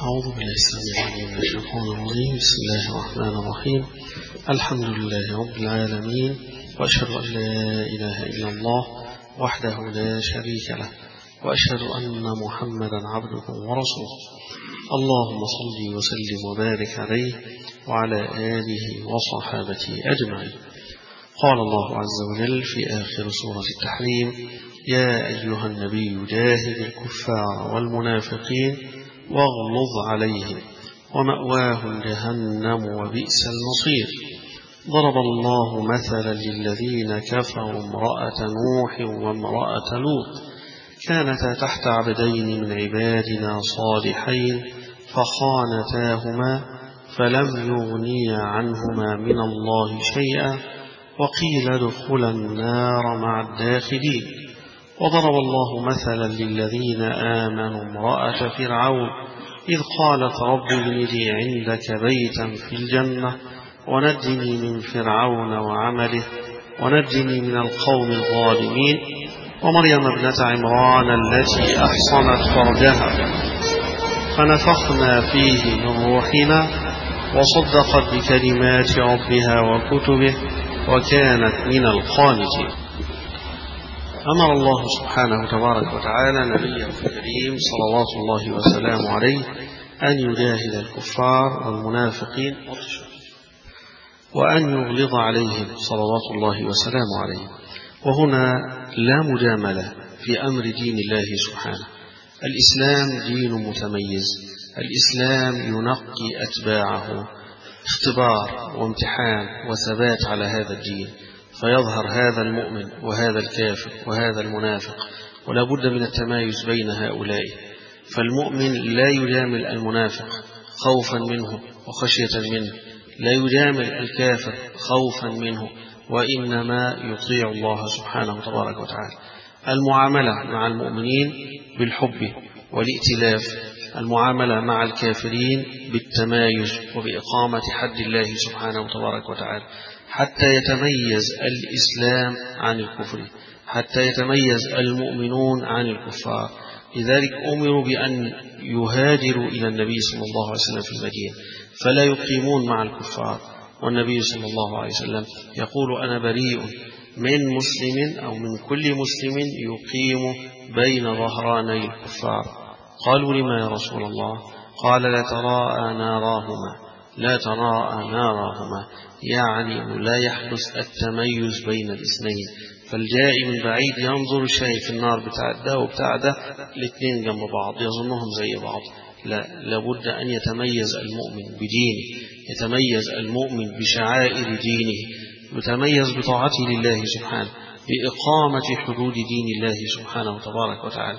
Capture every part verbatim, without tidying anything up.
أعوذ بالله السميع العليم من الشيطان الرجيم. بسم الله الرحمن الرحيم. الحمد لله رب العالمين، وأشهد أن لا إله إلا الله وحده لا شريك له، وأشهد أن محمدا عبده ورسوله. اللهم صل وسلم وبارك عليه وعلى آله وصحابته أجمعين. قال الله عز وجل في آخر سورة التحريم: يا أيها النبي جاهد الكفار والمنافقين واغلظ عليهم ومأواهم جهنم وبئس المصير. ضرب الله مثلا للذين كفروا امرأة نوح وامرأة لوط كانتا تحت عبدين من عبادنا صالحين فخانتاهما فلم يغنيا عنهما من الله شيئا وقيل ادخلا النار مع الداخلين. وضرب الله مثلا للذين آمنوا امرأة فرعون إذ قالت رب ابن لي عندك بيتا في الجنة ونجني من فرعون وعمله ونجني من القوم الظالمين. ومريم ابنة عمران التي أحصنت فرجها فنفخنا فيه من روحنا وصدقت بكلمات ربها وكتبه وكانت من القانتين. أمر الله سبحانه تبارك وتعالى نبيه الكريم صلوات الله وسلامه عليه أن يجاهد الكفار والمنافقين وأن يغلظ عليهم صلوات الله وسلامه عليه. وهنا لا مجاملة في أمر دين الله سبحانه. الإسلام دين متميز، الإسلام ينقي أتباعه اختبار وامتحان وثبات على هذا الدين، فيظهر هذا المؤمن وهذا الكافر وهذا المنافق، ولا بد من التمايز بين هؤلاء. فالمؤمن لا يجامل المنافق خوفا منه وخشية منه، لا يجامل الكافر خوفا منه، وإنما يطيع الله سبحانه تبارك وتعالى. المعاملة مع المؤمنين بالحب والائتلاف، المعاملة مع الكافرين بالتمايز وبإقامة حد الله سبحانه تبارك وتعالى، حتى يتميز الإسلام عن الكفر، حتى يتميز المؤمنون عن الكفار. لذلك أمروا بأن يهاجروا إلى النبي صلى الله عليه وسلم في المدينة فلا يقيمون مع الكفار، والنبي صلى الله عليه وسلم يقول: أنا بريء من مسلم أو من كل مسلم يقيم بين ظهراني الكفار. قالوا: لما يا رسول الله؟ قال: لا تراءى ناراهما لا تراءى ناراهما، يعني لا يحدث التميز بين الاثنين. فالجائي من بعيد ينظر شايف النار بتاع ده وبتاع ده الاثنين جنب بعض يظنهم زي بعض. لا، لابد أن يتميز المؤمن بدينه، يتميز المؤمن بشعائر دينه، يتميز بطاعته لله سبحانه، بإقامة حدود دين الله سبحانه تبارك وتعالى.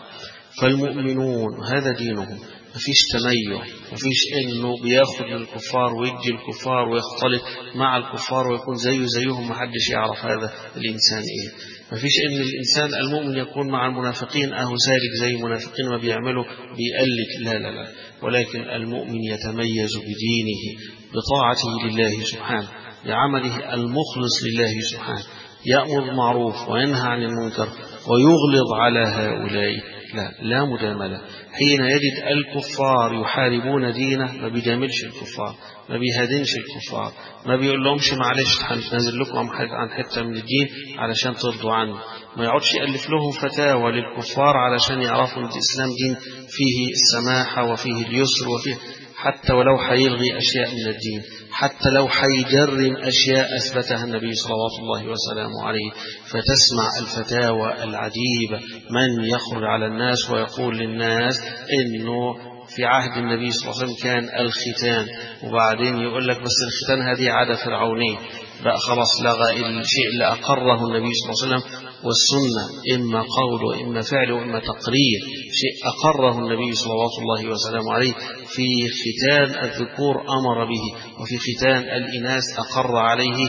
فالمؤمنون هذا دينهم، مفيش تميز، مفيش إنه بياخد من الكفار ويجي الكفار ويختلط مع الكفار ويكون زيه زيهم، محدش يعرف هذا الإنسان إيه. مفيش إن الإنسان المؤمن يكون مع المنافقين أهو سالك زي المنافقين ما بيعملوا بيقلد، لا لا لا، ولكن المؤمن يتميز بدينه، بطاعته لله سبحانه، بعمله المخلص لله سبحانه، يأمر بالمعروف وينهى عن المنكر ويغلظ على هؤلاء. لا لا مجاملة. حين يجد الكفار يحاربون دينه ما بيجاملش الكفار، ما بيهادنش الكفار، ما بيقول لهمش معلش هننزل لكم عن حتة من الدين علشان ترضوا عنه، ما يقعدش يألف لهم فتاوى للكفار علشان يعرفوا ان الإسلام دين فيه السماحة وفيه اليسر وفيه، حتى ولو حيلغي أشياء من الدين، حتى لو حيجرم أشياء أثبتها النبي صلوات الله وسلامه عليه. فتسمع الفتاوى العجيبة، من يخرج على الناس ويقول للناس إنه في عهد النبي صلى الله عليه وسلم كان الختان، وبعدين يقول لك بس الختان هذه عادة فرعونية، بقى خلاص لغى الشيء اللي أقره النبي صلى الله عليه وسلم والسنة، إما قول وإما فعل وإما تقرير، شيء أقره النبي صلوات الله وسلامه عليه. في ختان الذكور أمر به، وفي ختان الإناث أقر عليه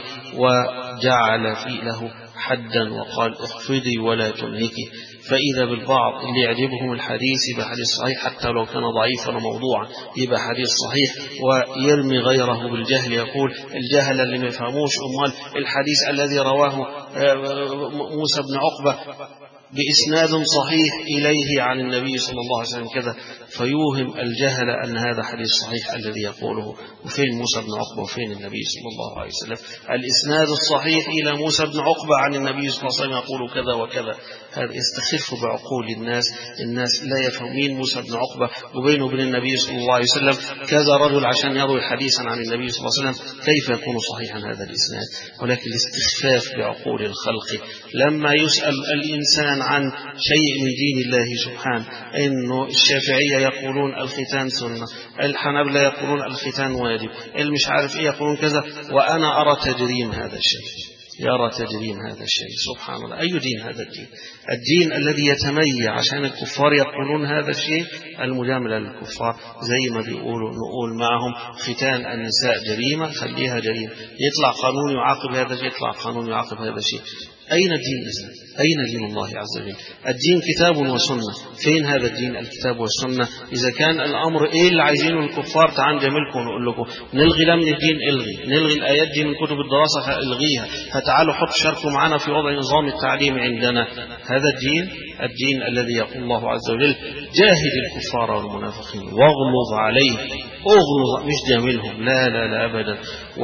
وجعل فيه له حدا وقال: اخفضي ولا تنهكي. فإذا بالبعض اللي يعجبهم الحديث يبقى حديث صحيح حتى لو كان ضعيفا وموضوعا، يبقى حديث صحيح، ويرمي غيره بالجهل، يقول الجهل اللي ما يفهموش، أمال الحديث الذي رواه موسى بن عقبة بإسناد صحيح إليه عن النبي صلى الله عليه وسلم كذا، فيوهم الجهل أن هذا حديث صحيح الذي يقوله. وفين موسى بن عقبة وفين النبي صلى الله عليه وسلم؟ الإسناد الصحيح إلى موسى بن عقبة عن النبي صلى الله عليه وسلم يقول كذا وكذا. هذا يستخف بعقول الناس. الناس لا يفهمين موسى بن عقبة وبينه وبين النبي صلى الله عليه وسلم كذا رجل عشان يروي حديثا عن النبي صلى الله عليه وسلم، كيف يكون صحيحا هذا الإسناد؟ ولكن الاستخفاف بعقول الخلق. لما يسأل الإنسان عن شيء من دين الله سبحانه، إنه الشافعية يقولون الختان سنة، الحنابلة يقولون الختان واجب، المش عارف إيه يقولون كذا، وأنا أرى تجريم هذا الشيء، يرى تجريم هذا الشيء. سبحان الله، أي دين هذا الدين؟ الدين الذي يتميع عشان الكفار يقولون هذا الشيء المجاملة للكفار. زي ما بيقولوا نقول معهم ختان النساء جريمة، خليها جريمة. يطلع قانون يعاقب هذا الشيء، يطلع قانون يعاقب هذا الشيء. أين الدين إذن؟ أين دين الله عز وجل؟ الدين كتاب وسنة. فين هذا الدين الكتاب والسنة؟ إذا كان الأمر إيه اللي عايزينه الكفار، تعال جميلكم ونقول لكم نلغي لا من الدين الغي، نلغي الآيات دي من كتب الدراسة الغيها، فتعالوا حط شاركوا معنا في وضع نظام التعليم عندنا. هذا الدين الدين الذي يقول الله عز وجل جاهد الكفار والمنافقين واغلظ عليه. اغلظ مش جاملهم، لا لا لا أبدا.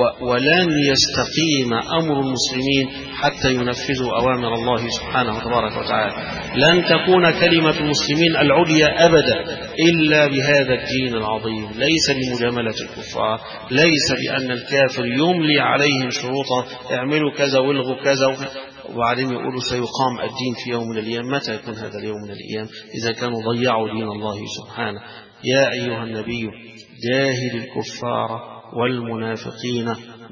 ولن يستقيم أمر المسلمين حتى ينفذوا أوامر الله سبحانه وتبارك وتعالى. لن تكون كلمة المسلمين العليا أبدا إلا بهذا الدين العظيم، ليس بمجاملة الكفار، ليس بأن الكافر يملي عليهم شروطا اعملوا كذا والغوا كذا، وبعدين يقولوا سيقام الدين في يوم من الأيام. متى يكون هذا اليوم من الأيام إذا كانوا ضيعوا دين الله سبحانه؟ يا أيها النبي جاهد الكفار والمنافقين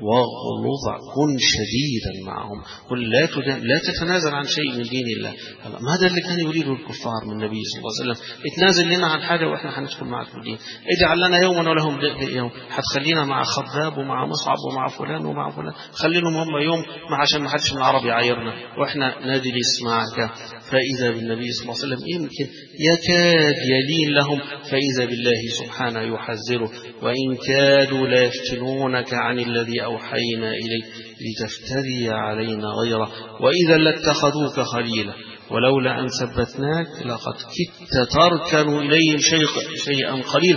واغلظ، كن شديدا معهم، قل لا لا تتنازل عن شيء من دين الله. ما هذا اللي كان يريده الكفار من النبي صلى الله عليه وسلم؟ اتنازل لنا عن حاجة وإحنا هندخل معك في الدين، اجعل لنا يوما ولهم يوم، هتخلينا مع خباب ومع مصعب ومع فلان ومع فلان، خلينهم هم يوم ما عشان ما حدش من العرب يعايرنا وإحنا نجلس معك. فإذا بالنبي صلى الله عليه وسلم يمكن يكاد يلين لهم، فإذا بالله سبحانه يحذره وإن كادوا لا يفتنونك عن الذي أوحينا إليك لتفتري علينا غيره وإذا لاتخذوك خليلا ولولا أن ثبتناك لقد كدت تركن إليهم شيئا قليلا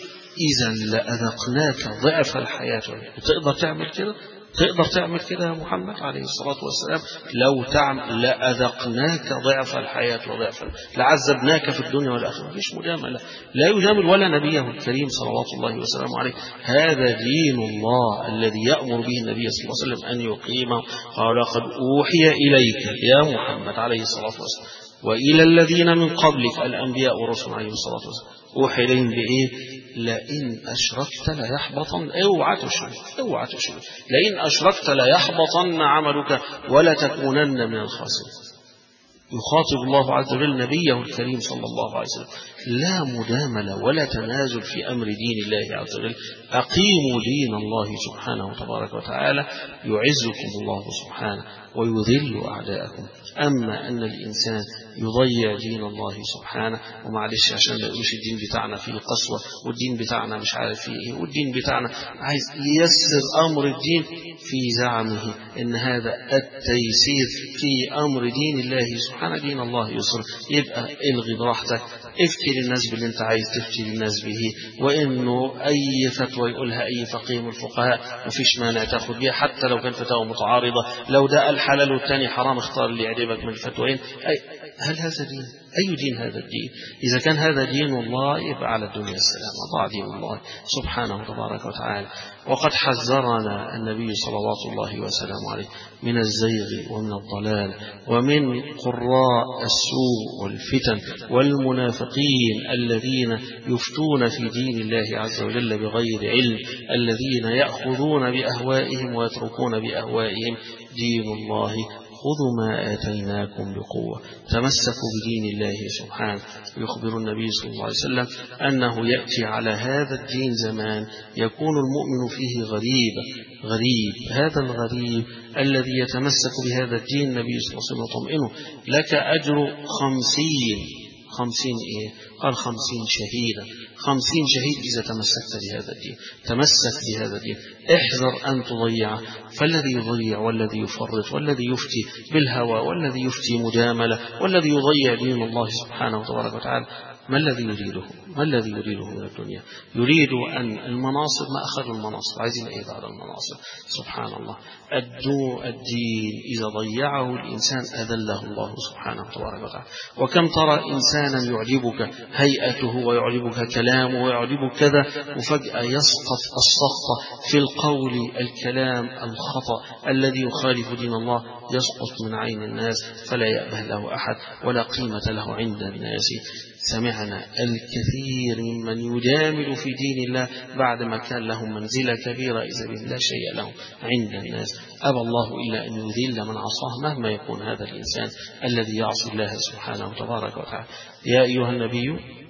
إذا لأذقناك ضعف الحياة. تقدر تعمل كده؟ تقدر تعمل كده يا محمد عليه الصلاة والسلام؟ لو تعمل لأذقناك ضعف الحياة وضعف لعذبناك في الدنيا والآخرة. مفيش مجاملة، لا يجامل ولا نبيه الكريم صلوات الله وسلامه عليه. هذا دين الله الذي يأمر به النبي صلى الله عليه وسلم أن يقيمه. قال قد أوحي إليك يا محمد عليه الصلاة والسلام وإلى الذين من قبلك الأنبياء والرسل عليه الصلاة والسلام أوحي إليهم بإيه؟ لئن أشركت ليحبطن. اوعى تشرك، اوعى تشرك، لئن أشركت ليحبطن عملك ولتكونن من الخاسرين. يخاطب الله عز وجل نبيه الكريم صلى الله عليه وسلم. لا مجاملة ولا تنازل في أمر دين الله عز وجل. أقيموا دين الله سبحانه وتبارك وتعالى يعزكم الله سبحانه ويذل أعداءكم. أما أن الإنسان يضيع دين الله سبحانه، ومعلش عشان ما يقولش الدين بتاعنا فيه قسوة والدين بتاعنا مش عارف فيه إيه والدين بتاعنا عايز ييسر أمر الدين في زعمه إن هذا التيسير في أمر دين الله سبحانه. دين الله يسر، يبقى الغي براحتك، افتي للناس باللي انت عايز تفتي للناس به، وإنه أي فتوى يقولها أي فقيه من الفقهاء مفيش مانع تاخد بيها حتى لو كان فتاوى متعارضة. لو ده الحلال والتاني حرام اختار اللي يعجبك من الفتوين. أي هل هذا دين؟ أي دين هذا الدين؟ إذا كان هذا دين الله يبقى على الدنيا السلام. ضاع دين الله سبحانه تبارك وتعالى. وقد حذرنا النبي صلوات الله وسلامه عليه من الزيغ ومن الضلال ومن قراء السوء والفتن والمنافقين الذين يفتون في دين الله عز وجل بغير علم، الذين يأخذون بأهوائهم ويتركون بأهوائهم دين الله. خذوا ما آتيناكم بقوة، تمسكوا بدين الله سبحانه. يخبر النبي صلى الله عليه وسلم أنه يأتي على هذا الدين زمان يكون المؤمن فيه غريب غريب. هذا الغريب الذي يتمسك بهذا الدين النبي صلى الله عليه وسلم يطمئنه لك أجر خمسين خمسين إيه؟ قال خمسين شهيدا. خمسين شهيد إذا تمسكت بهذا الدين، تمسك بهذا الدين، احذر أن تضيعه. فالذي يضيع والذي يفرط والذي يفتي بالهوى والذي يفتي مجاملة والذي يضيع دين الله سبحانه وتبارك وتعالى، ما الذي يريده؟ ما الذي يريده من الدنيا؟ يريد أن المناصب، ما أخذ المناصب، عايزين إيه بعد المناصب؟ سبحان الله. الدو الدين إذا ضيعه الإنسان أذله الله سبحانه وتبارك وتعالى. وكم ترى إنسانا يعجبك هيئته ويعجبك كلامه ويعجبك كذا، وفجأة يسقط السقطة في القول الكلام الخطأ الذي يخالف دين الله، يسقط من عين الناس فلا يأبه له أحد ولا قيمة له عند الناس. سمعنا الكثير ممن يجامل في دين الله بعدما كان لهم منزلة كبيرة إذا بهم لا شيء لهم عند الناس. أبى الله إلا أن يذل من عصاه مهما يكون هذا الإنسان الذي يعصي الله سبحانه وتبارك وتعالى. يا أيها النبي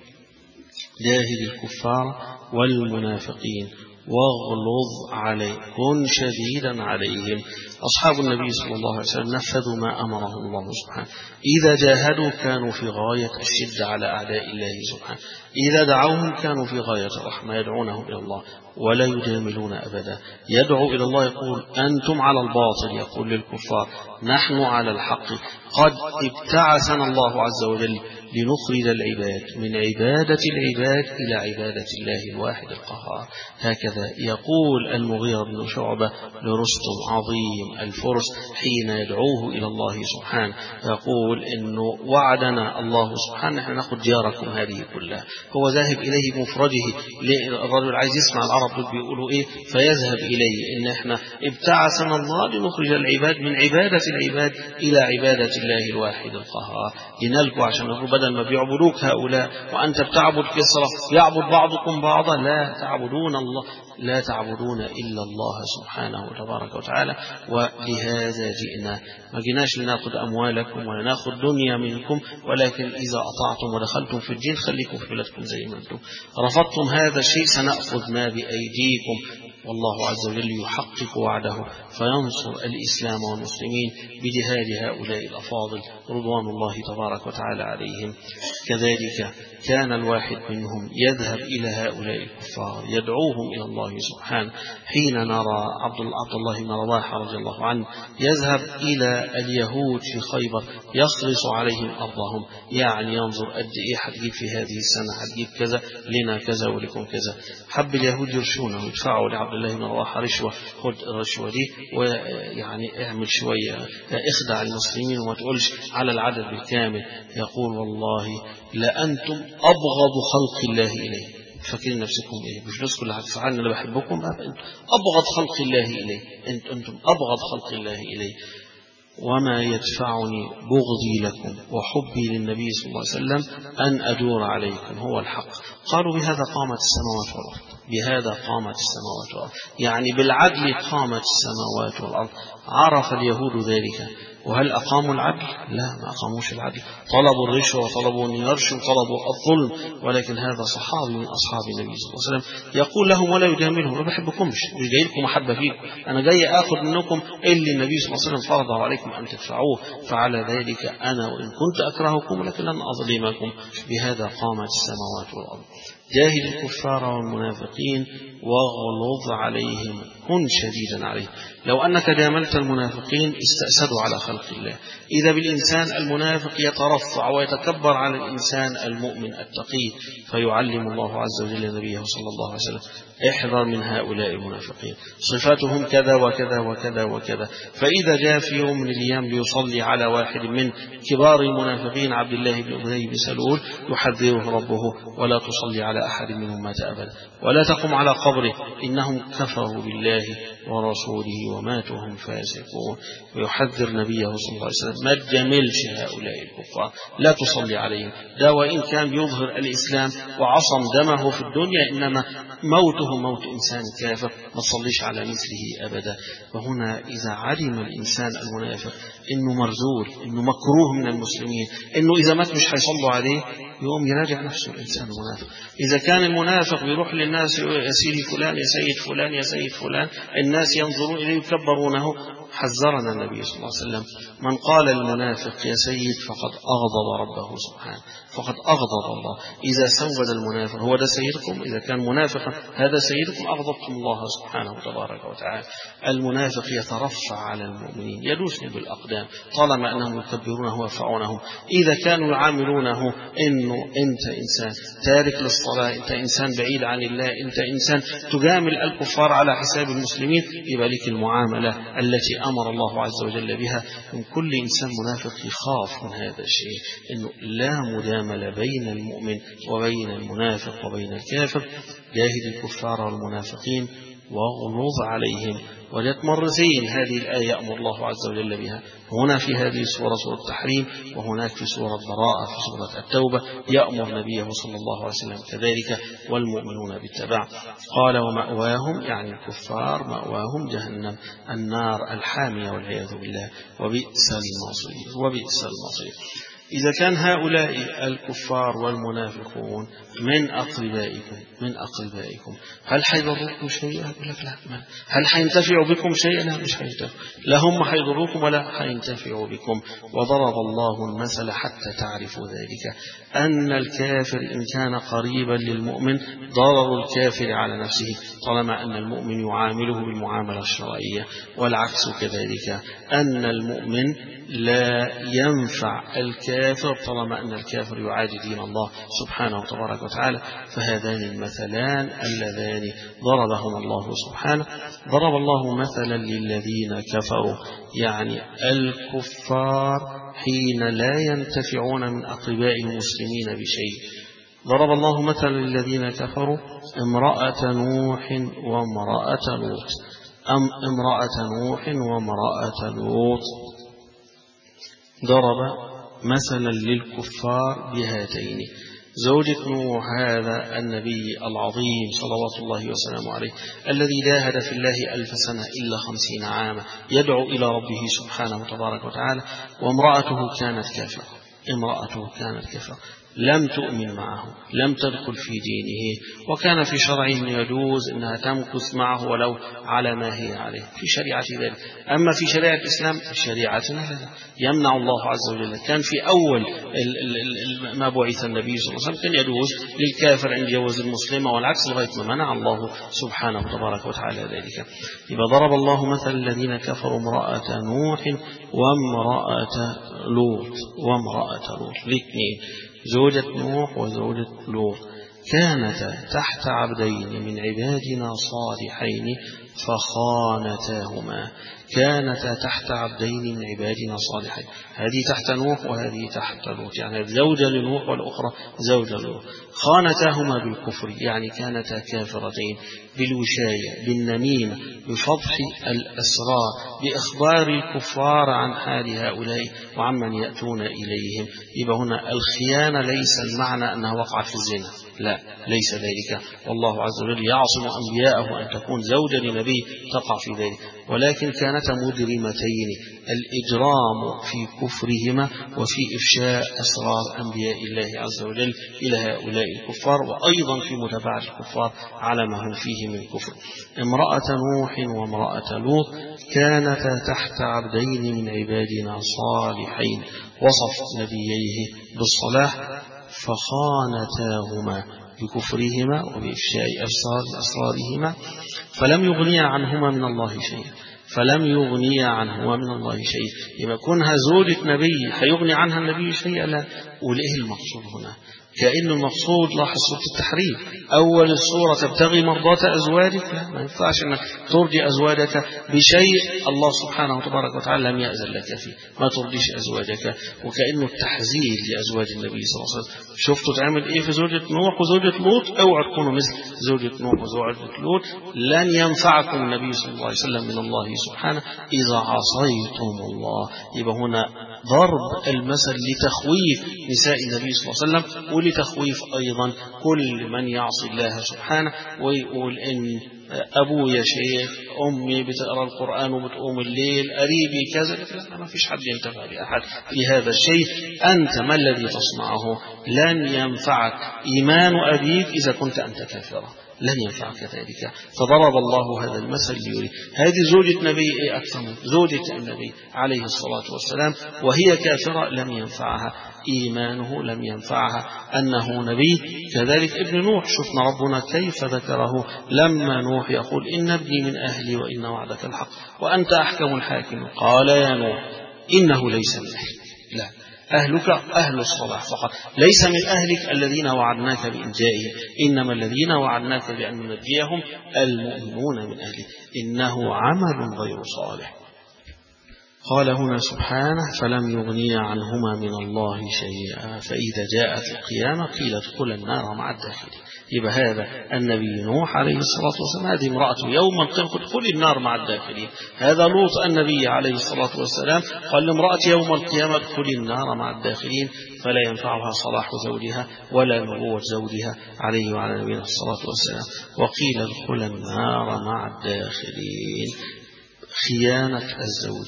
جاهد الكفار والمنافقين واغلظ عليهم، كن شديدا عليهم. أصحاب النبي صلى الله عليه وسلم نفذوا ما أمرهم الله سبحانه. إذا جاهدوا كانوا في غاية الشدة على أعداء الله سبحانه، إذا دعوهم كانوا في غاية الرحمة، يدعونهم إلى الله ولا يجاملون أبدا. يدعو إلى الله يقول أنتم على الباطل، يقول للكفار نحن على الحق، قد ابتعثنا الله عز وجل لنخرج العباد من عبادة العباد إلى عبادة الله الواحد القهار. هكذا يقول المغيرة بن شعبة لرستم عظيم الفرس حين يدعوه إلى الله سبحانه، يقول إنه وعدنا الله سبحانه نحن نأخذ دياركم هذه كلها. هو ذاهب إليه بمفرده، الرجل عايز يسمع العرب دول بيقولوا إيه، فيذهب إليه إن إحنا ابتعثنا الله لنخرج العباد من عبادة العباد إلى عبادة الله الواحد القهار. ينالكوا عشان نقول بدل ما بيعبدوك هؤلاء وأنت بتعبد كسرى، يعبد بعضكم بعضا، لا تعبدون الله، لا تعبدون إلا الله سبحانه وتبارك وتعالى. ولهذا جئنا، ما جيناش لنأخذ أموالكم ولا نأخذ دنيا منكم، ولكن إذا أطعتم ودخلتم في الدين خليكم في بلادكم زي ما أنتم. رفضتم هذا الشيء سنأخذ ما بأيديكم. والله عز وجل يحقق وعده فينصر الإسلام والمسلمين بجهاد هؤلاء الأفاضل رضوان الله تبارك وتعالى عليهم. كذلك كان الواحد منهم يذهب إلى هؤلاء الكفار يدعوهم إلى الله سبحانه. حين نرى عبد الله بن رواحة رضي الله عنه يذهب إلى اليهود في خيبر يخلص عليهم أرضهم، يعني ينظر قد إيه هتجيب في هذه السنة، هتجيب كذا لنا كذا ولكم كذا. حب اليهود يرشونه ويدفعوا لعبد الله بن رواحة رشوة، خد الرشوة دي ويعني اعمل شوية، اخدع المسلمين وما تقولش على العدد بالكامل. يقول والله لأنتم أبغض خلق الله إليه. فاكرين نفسكم إيه؟ مش بس كل هتفعلنا أنا بحبكم، أبغض خلق الله إليه، أنت أنتم أبغض خلق الله إليه. وما يدفعني بغضي لكم وحبي للنبي صلى الله عليه وسلم أن أدور عليكم هو الحق. قالوا بهذا قامت السماوات والأرض، بهذا قامت السماوات والأرض، يعني بالعدل قامت السماوات والأرض. عرف اليهود ذلك، وهل أقاموا العدل؟ لا، ما أقاموش العدل، طلبوا الرشوة وطلبوا أن يرشوا وطلبوا الظلم. ولكن هذا صحابي من أصحاب النبي صلى الله عليه وسلم يقول لهم ولا يجاملهم، ما بحبكمش، مش جاي لكم محبة فيكم، أنا جاي أخذ منكم اللي النبي صلى الله عليه وسلم فرضه عليكم أن تدفعوه، فعلى ذلك أنا وإن كنت أكرهكم لكن لن أظلمكم. بهذا قامت السماوات والأرض. جاهد الكفار والمنافقين واغلظ عليهم، كن شديدا عليهم. لو أنك جاملت المنافقين استأسدوا على خلق الله. إذا بالإنسان المنافق يترفع ويتكبر على الإنسان المؤمن التقي، فيعلم الله عز وجل نبيه صلى الله عليه وسلم احذر من هؤلاء المنافقين، صفاتهم كذا وكذا وكذا وكذا. فإذا جاء في يوم من الأيام ليصلي على واحد من كبار المنافقين عبد الله بن أبي بن سلول يحذره ربه ولا تصلي على أحد منهم مات أبدا ولا تقم على قبره إنهم كفروا بالله ورسوله وماتوا هم فاسقون. ويحذر نبيه صلى الله عليه وسلم ما تجاملش هؤلاء الكفار، لا تصلي عليهم. ده وإن كان بيظهر الإسلام وعصم دمه في الدنيا، إنما موته موت إنسان كافر، ما تصليش على مثله أبدا. وهنا إذا علم الإنسان المنافق إنه مرذول، إنه مكروه من المسلمين، إنه إذا مات مش هيصلوا عليه، يقوم يراجع نفسه الإنسان المنافق. إذا كان المنافق بيروح للناس يا سيدي فلان يا سيد فلان يا سيد فلان، الناس ينظرون إليه يكبرونه، حذرنا النبي صلى الله عليه وسلم: من قال المنافق يا سيد فقد أغضب ربه سبحانه، فقد أغضب الله. إذا سود المنافق هو ده سيدكم، إذا كان منافقا هذا سيدكم، أغضبتم الله سبحانه تبارك وتعالى. المنافق يترفع على المؤمنين، يدوسهم بالأقدام طالما أنهم يكبرونه ويرفعونهم. إذا كانوا يعاملونه إنه أنت إنسان تارك للصلاة، أنت إنسان بعيد عن الله، أنت إنسان تجامل الكفار على حساب المسلمين، يبقى لك المعاملة التي أمر الله عز وجل بها. من كل إنسان منافق يخاف من هذا الشيء، إنه لا مداملة بين المؤمن وبين المنافق وبين الكافر. جاهد الكفار والمنافقين واغلظ عليهم. وجدت مرتين هذه الآية يأمر الله عز وجل بها، هنا في هذه السورة سورة التحريم، وهناك في سورة براءة في سورة التوبة يأمر نبيه صلى الله عليه وسلم كذلك والمؤمنون بالتبع. قال: ومأواهم يعني الكفار مأواهم جهنم، النار الحامية والعياذ بالله، وبئس المصير وبئس المصير. إذا كان هؤلاء الكفار والمنافقون من أقربائكم من أقربائكم هل حيضروكم شيئا؟ يقول لك لا. هل حينتفعوا بكم شيئا؟ لا، مش حينتفعوا، لا هم حيضروكم ولا حينتفعوا بكم. وضرب الله المثل حتى تعرفوا ذلك، أن الكافر إن كان قريبا للمؤمن ضرر الكافر على نفسه طالما أن المؤمن يعامله بالمعاملة الشرعية، والعكس كذلك، أن المؤمن لا ينفع الكافر طالما أن الكافر يعادي دين الله سبحانه وتبارك وتعالى. فهذان المثلان اللذان ضربهما الله سبحانه. ضرب الله مثلا للذين كفروا يعني الكفار حين لا ينتفعون من أقرباء المسلمين بشيء. ضرب الله مثلا للذين كفروا امرأة نوح وامرأة لوط أم امرأة نوح وامرأة لوط. ضرب مثلا للكفار بهاتين: زوجة نوح هذا النبي العظيم صلوات الله وسلامه عليه الذي جاهد في الله ألف سنة إلا خمسين عاما يدعو إلى ربه سبحانه وتبارك وتعالى، وامرأته كانت كافرة امرأته كانت كافرة لم تؤمن معه، لم تدخل في دينه، وكان في شرعه يجوز أنها تمكث معه ولو على ما هي عليه في شريعة ذلك. أما في شريعة الإسلام شريعتنا لا، يمنع الله عز وجل. كان في أول ما بعث النبي صلى الله عليه وسلم كان يجوز للكافر أن يجوز المسلمة والعكس، لغاية ما منع الله سبحانه وتبارك وتعالى ذلك. يبقى ضرب الله مثل الذين كفروا امرأة نوح وامرأة لوط وامرأة لوط الاثنين، زوجة نوح وزوجة لوط، كانتا تحت عبدين من عبادنا صالحين فخانتاهما. كانتا تحت عبدين من عبادنا صالحين، هذه تحت نوح وهذه تحت لوط، يعني زوجة لنوح والأخرى زوجة لوط. خانتاهما بالكفر يعني كانتا كافرتين، بالوشاية، بالنميمة، بفضح الأسرار، بإخبار الكفار عن حال هؤلاء وعمن يأتون إليهم. يبقى هنا الخيانة ليس المعنى أنها وقعت في الزنا، لا ليس ذلك، والله عز وجل يعصم أنبياءه أن تكون زوجة لنبي تقع في ذلك، ولكن كانتا مجرمتين، الإجرام في كفرهما وفي إفشاء أسرار أنبياء الله عز وجل إلى هؤلاء الكفار، وأيضا في متابعة الكفار على ما هم فيه من كفر. امرأة نوح وامرأة لوط كانتا تحت عبدين من عبادنا صالحين، وصف نبييه بالصلاح، فخانتاهما بكفرهما وبإفشاء أسرارهما فلم يغنيا عنهما من الله شيئا فلم يغنيا عنهما من الله شيء. يبقى كونها زوجة نبي هيغني عنها النبي شيئا؟ لا. وليه المقصود هنا؟ كأن المقصود لاحظ سورة التحريم أول السورة تبتغي مرضات أزواجك، لا، ما ينفعش أنك ترضي أزواجك بشيء الله سبحانه وتبارك وتعالى لم يأذن لك فيه، ما ترضيش أزواجك. وكأنه التحذير لأزواج النبي صلى الله عليه وسلم. شفتوا تعمل إيه في زوجة نوح وزوجة لوط؟ اوعوا تكونوا مثل زوجة نوح وزوجة لوط، لن ينفعكم النبي صلى الله عليه وسلم من الله سبحانه إذا عصيتم الله. يبقى هنا ضرب المثل لتخويف نساء النبي صلى الله عليه وسلم، ولتخويف أيضا كل من يعصي الله سبحانه ويقول إن أبو يا شيخ، أمي بتقرأ القرآن وبتقوم الليل، قريبي كذا، لا، ما فيش حد ينتفع بأحد في هذا الشيء. أنت ما الذي تصنعه؟ لن ينفعك إيمان أبيك إذا كنت أنت كافرا، لن ينفعك ذلك. فضرب الله هذا المثل ليري. هذه زوجة نبي إيه أكثر من زوجة النبي عليه الصلاة والسلام، وهي كافرة لم ينفعها إيمانه، لم ينفعها أنه نبي. كذلك ابن نوح، شفنا ربنا كيف ذكره لما نوح يقول إن ابني من أهلي وإن وعدك الحق وأنت أحكم الحاكم. قال يا نوح إنه ليس من أهلك، لا، أهلك أهل الصلاح فقط، ليس من أهلك الذين وعدناك بإنجائهم، إنما الذين وعدناك بأن ننجيهم المؤمنون من أهلك، إنه عمل غير صالح. قال هنا سبحانه فلم يغني عنهما من الله شيئا فإذا جاءت القيامة قيل ادخلا النار مع الداخلين. يبقى هذا النبي نوح عليه الصلاة والسلام، هذه امرأته يوم القيامة ادخلي النار مع الداخلين. هذا لوط النبي عليه الصلاة والسلام قال لامرأته يوم القيامة ادخلي النار مع الداخلين، فلا ينفعها صلاح زوجها ولا نبوة زوجها عليه وعلى نبينا الصلاة والسلام. وقيل ادخلا النار مع الداخلين. خيانة الزوج،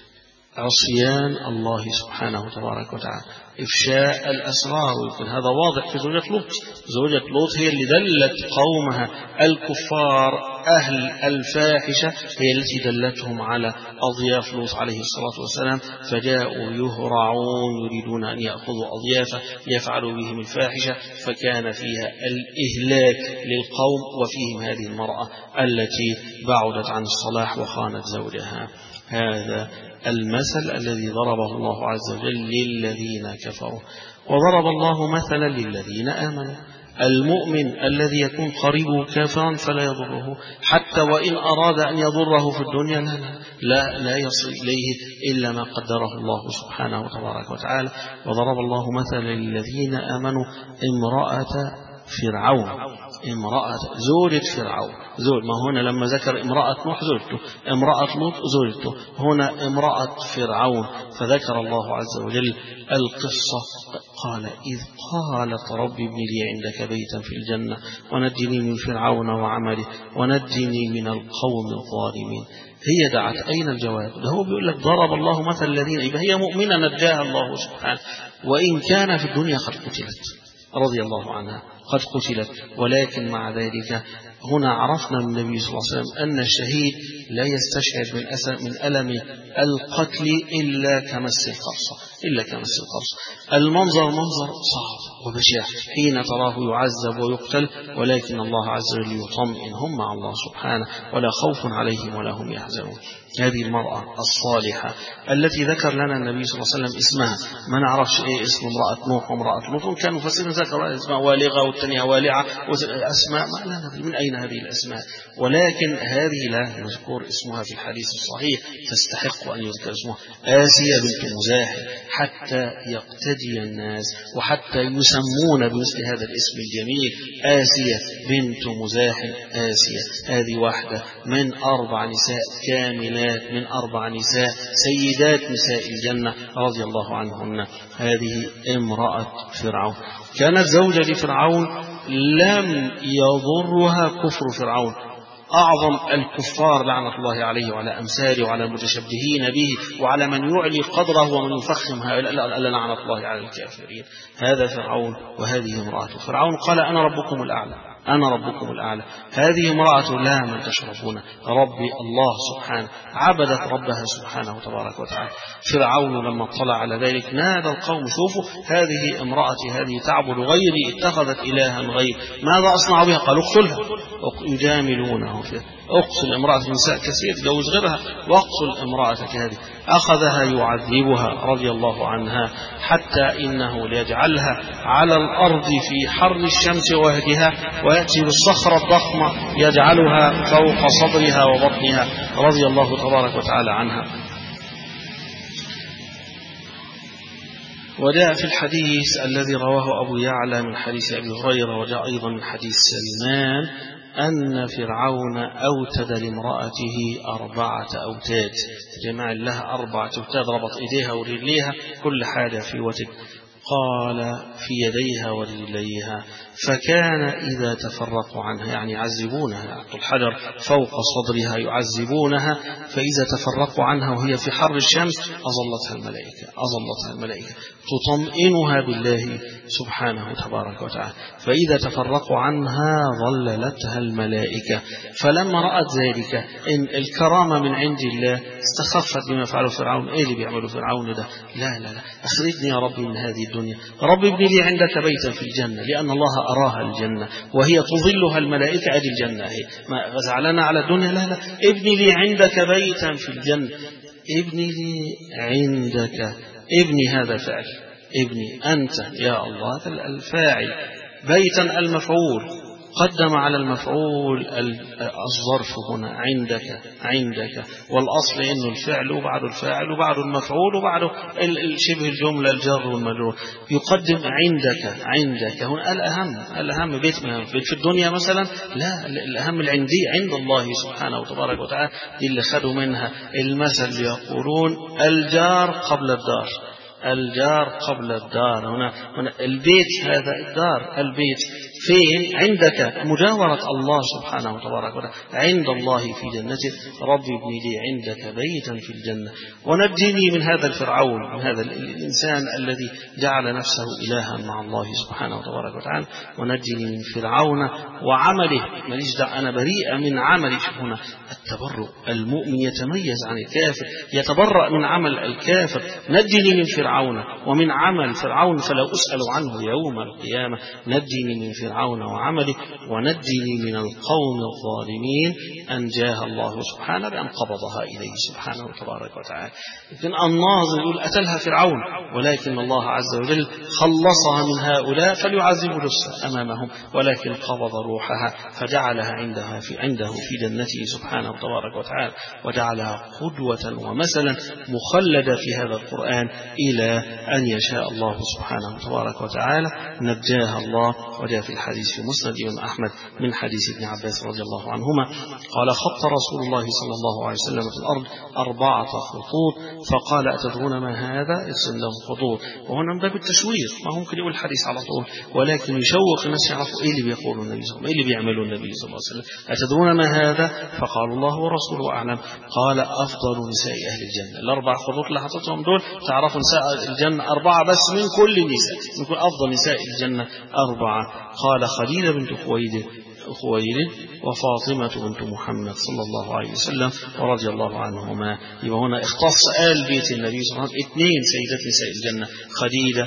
عصيان الله سبحانه تبارك وتعالى، إفشاء الأسرار، ويمكن هذا واضح في زوجة لوط. زوجة لوط هي اللي دلت قومها الكفار أهل الفاحشة، هي التي دلتهم على أضياف لوط عليه الصلاة والسلام، فجاءوا يهرعون يريدون أن يأخذوا أضيافه ليفعلوا بهم الفاحشة، فكان فيها الإهلاك للقوم، وفيهم هذه المرأة التي بعدت عن الصلاح وخانت زوجها. هذا المثل الذي ضربه الله عز وجل للذين كفروا. وضرب الله مثلا للذين آمنوا، المؤمن الذي يكون قريبه كافرا فلا يضره، حتى وإن أراد أن يضره في الدنيا لا لا لا, لا يصل إليه إلا ما قدره الله سبحانه وتبارك وتعالى. وضرب الله مثلا للذين آمنوا امرأة فرعون، امرأة زوجة فرعون، زوج ما هنا لما ذكر امرأة نوح زوجته، امرأة لوط زوجته، هنا امرأة فرعون. فذكر الله عز وجل القصة، قال إذ قالت رب ابن لي عندك بيتا في الجنة ونجني من فرعون وعمله ونجني من القوم الظالمين. هي دعت، أين الجواب؟ ده هو بيقول لك ضرب الله مثل الذين، يبقى هي مؤمنة نجاها الله سبحانه، وإن كان في الدنيا قد قتلت رضي الله عنها، قد قتلت، ولكن مع ذلك هنا عرفنا من النبي صلى الله عليه وسلم أن الشهيد لا يستشعر من أسى من ألم القتل إلا كمس القرصة، إلا كمس القرصة. المنظر منظر صعب وبشع حين تراه يعذب ويقتل، ولكن الله عز وجل يطمئن، هم مع الله سبحانه ولا خوف عليهم ولا هم يحزنون. هذه المرأة الصالحة التي ذكر لنا النبي صلى الله عليه وسلم اسمها، ما نعرفش ايه اسم امرأة نوح وامرأة لوط، كان مفسرين ذكر اسمها والغة والثانية والعة، أسماء ما لا ندري من أين هذه الأسماء، ولكن هذه لا نذكر اسمها في الحديث الصحيح، تستحق أن يذكر اسمها آسية بنت مزاحم، حتى يقتدي الناس وحتى يسمون بمثل هذا الاسم الجميل، آسية بنت مزاحم. آسية هذه واحدة من أربع نساء كاملات، من أربع نساء سيدات نساء الجنة رضي الله عنهن. هذه امرأة فرعون، كانت زوجة لفرعون، لم يضرها كفر فرعون، أعظم الكفار لعنة الله عليه وعلى أمثاله وعلى المتشبهين به وعلى من يعلي قدره ومن يفخم هؤلاء لعنة الله على الكافرين. هذا فرعون وهذه امرأة فرعون. قال أنا ربكم الأعلى، أنا ربكم الأعلى. هذه امرأة لا من تشربون ربي الله سبحانه، عبدت ربها سبحانه تبارك وتعالى. فرعون لما اطلع على ذلك نادى القوم شوفوا هذه امرأتي هذه تعبد غيري، اتخذت إلها غير، ماذا أصنع بها؟ قالوا اقتلها. يجاملونه فيه، اقتل امرأة النساء كثير جوز غيرها، واقتل امرأتك هذه. أخذها يعذبها رضي الله عنها حتى إنه ليجعلها على الأرض في حر الشمس وهدها، ويأتي بالصخرة الضخمة يجعلها فوق صدرها وبطنها رضي الله تبارك وتعالى عنها. وجاء في الحديث الذي رواه أبو يعلى من حديث أبي هريرة، وجاء أيضا من حديث سلمان أن فرعون أوتد لامرأته أربعة أوتاد، جمع لها أربعة أوتاد، ربط إيديها ورجليها كل حاجة في وتد. قال في يديها ورجليها، فكان إذا تفرقوا عنها يعني يعذبونها، يعطوا الحجر فوق صدرها يعذبونها، فإذا تفرقوا عنها وهي في حر الشمس أظلتها الملائكة أظلتها الملائكة تطمئنها بالله سبحانه تبارك وتعالى، فإذا تفرقوا عنها ظللتها الملائكة. فلما رأت ذلك إن الكرامة من عند الله استخفت بما فعله فرعون. إيه اللي بيعمله فرعون ده؟ لا لا لا، أخرجني يا ربي من هذه الدنيا، ربي ابني لي عندك بيتا في الجنة، لأن الله أراها الجنة وهي تظلها الملائكة. أدي الجنة هي ما زعلنا على الدنيا، لا لا، ابني لي عندك بيتا في الجنة، ابني لي عندك، ابني هذا فعل، ابني أنت يا الله هذا الفاعل، بيتا المفعول قدم على المفعول الظرف هنا عندك عندك، والأصل إنه الفعل وبعد الفاعل وبعد المفعول وبعد شبه الجملة الجر والمجرور، يقدم عندك عندك هنا الأهم الأهم. بيت في الدنيا مثلا لا، الأهم العندي عند الله سبحانه وتبارك وتعالى، اللي خدوا منها المثل يقولون الجار قبل الدار، الجار قبل الدار. هنا, هنا البيت هذا الدار، البيت فين؟ عندك، مجاورة الله سبحانه وتبارك وتعالى، عند الله في جنته، ربي ابني لي عندك بيتا في الجنة، ونجني من هذا الفرعون، من هذا الإنسان الذي جعل نفسه إلها مع الله سبحانه وتبارك وتعالى، ونجني من فرعون وعمله. ماليش دعوة، أنا بريئة من عملي. هنا التبرؤ، المؤمن يتميز عن الكافر، يتبرأ من عمل الكافر. نجني من فرعون ومن عمل فرعون فلو أسأل عنه يوم القيامة، نجني من فرعون وعمله ونجني من القوم الظالمين. أنجاها الله سبحانه بأن قبضها إليه سبحانه وتبارك وتعالى. لكن الناظر يقول أتلها فرعون، ولكن الله عز وجل خلصها من هؤلاء فليعذبوا لسه أمامهم، ولكن قبض روحها فجعلها عندها في عنده في جنته سبحانه وتبارك وتعالى، وجعلها قدوة ومثلا مخلدة في هذا القرآن إلى أن يشاء الله سبحانه وتبارك وتعالى. نجاها الله. وجاء في الحديث في مسند الإمام أحمد من حديث ابن عباس رضي الله عنهما قال خط رسول الله صلى الله عليه وسلم في الأرض أربعة خطوط، فقال أتدرون ما هذا؟ ارسم له خطوط. وهنا من باب التشويق، ما ممكن يقول الحديث على طول، ولكن يشوق الناس يعرفوا إيه اللي بيقوله النبي صلى الله عليه وسلم، إيه اللي بيعمله النبي صلى الله عليه وسلم. أتدرون ما هذا؟ فقالوا الله ورسوله أعلم. قال أفضل نساء أهل الجنة. الأربع خطوط اللي حطتهم دول تعرفوا نساء الجنة أربعة بس من كل النساء، من كل أفضل نساء الجنة أربعة. قال خديجة بنت خويلد خويلد وفاطمة بنت محمد صلى الله عليه وسلم ورضي الله عنهما. يبقى هنا اختص آل بيت النبي صلى الله عليه وسلم اثنين سيدات نساء الجنة، خديجة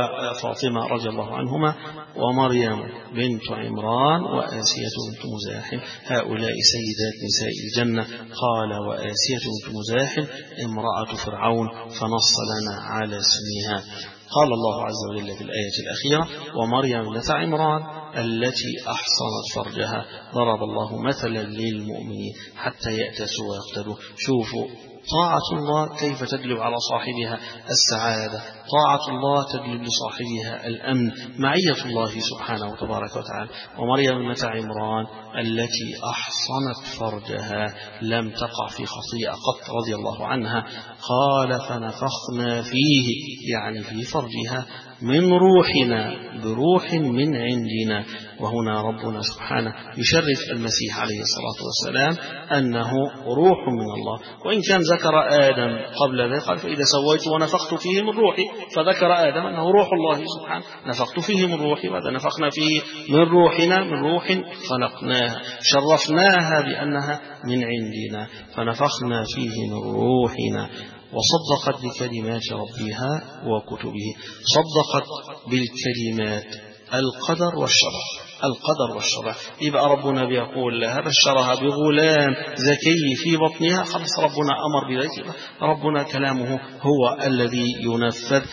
وفاطمة رضي الله عنهما، ومريم بنت عمران وآسية بنت مزاحم. هؤلاء سيدات نساء الجنة. قال وآسية بنت مزاحم امرأة فرعون، فنص لنا على اسمها. قال الله عز وجل في الآية الأخيرة ومريم ابنة عمران التي أحصنت فرجها، ضرب الله مثلا للمؤمنين حتى يأتسوا ويقتدوا. شوفوا طاعة الله كيف تجلب على صاحبها السعادة، طاعة الله تجلب لصاحبها الأمن، معية الله سبحانه وتبارك وتعالى. ومريم ابنة عمران التي أحصنت فرجها، لم تقع في خطيئة قط رضي الله عنها. قال فنفخنا فيه، يعني في فرجها، من روحنا، بروح من عندنا. وهنا ربنا سبحانه يشرف المسيح عليه الصلاة والسلام أنه روح من الله، وإن كان ذكر آدم قبل ذلك قال فإذا سويت ونفخت فيه من روحي، فذكر آدم أنه روح الله سبحانه، نفخت فيه من روحي، وهذا نفخنا فيه من روحنا، من روح خلقناها، شرفناها بأنها من عندنا، فنفخنا فيه من روحنا. وصدقت بكلمات ربها وكتبه. صدقت بالكلمات القدر والشرع، القدر والشرع. يبقى ربنا بيقول لها بشرها بغلام زكي في بطنها، خلص ربنا أمر بذلك، ربنا كلامه هو الذي ينفذ.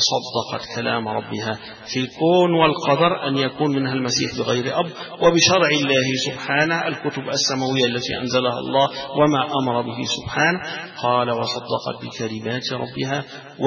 فصدقت كلام ربها في الكون والقدر أن يكون منها المسيح بغير أب، وبشرع الله سبحانه الكتب السماوية التي أنزلها الله وما أمر به سبحانه. قال وصدقت بكلمات ربها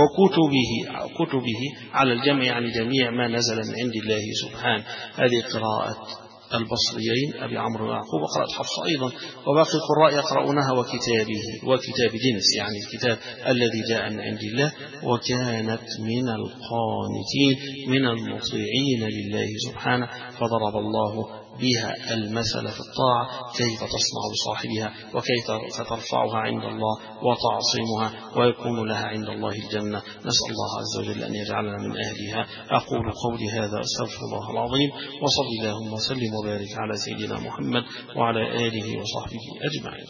وكتبه، كتبه على الجمع يعني جميع ما نزل من عند الله سبحانه. هذه قراءة البصريين أبي عمرو ويعقوب، وقرأت حفص أيضا، وباقي القراء يقرؤونها وكتابه وكتاب جنس، يعني الكتاب الذي جاء من عند الله. وكانت من القانتين من المطيعين لله سبحانه، فضرب الله بها المثل في الطاعة، كيف تصنع بصاحبها وكيف ترفعها عند الله وتعصمها ويكون لها عند الله الجنة. نسأل الله عز وجل أن يجعلنا من أهلها. أقول قولي هذا أستغفر الله العظيم، وصلى اللهم وسلم وبارك على سيدنا محمد وعلى آله وصحبه أجمعين.